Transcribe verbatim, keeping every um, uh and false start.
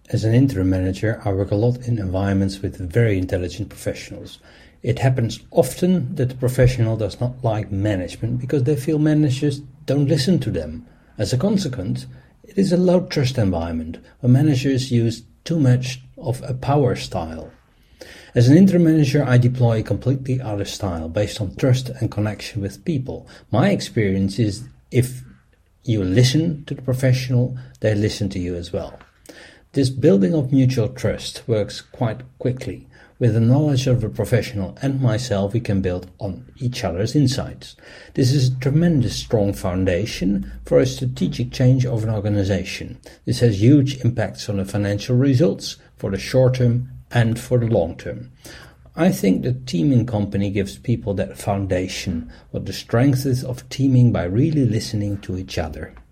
As an interim manager, I work a lot in environments with very intelligent professionals. It happens often that the professional does not like management because they feel managers don't listen to them. As a consequence, it is a low-trust environment where managers use too much of a power style. As an interim manager, I deploy a completely other style based on trust and connection with people. My experience is if you listen to the professional, they listen to you as well. This building of mutual trust works quite quickly. With the knowledge of the professional and myself, we can build on each other's insights. This is a tremendous strong foundation for a strategic change of an organization. This has huge impacts on the financial results for the short term and for the long term. I think the teaming company gives people that foundation, what the strength is of teaming by really listening to each other.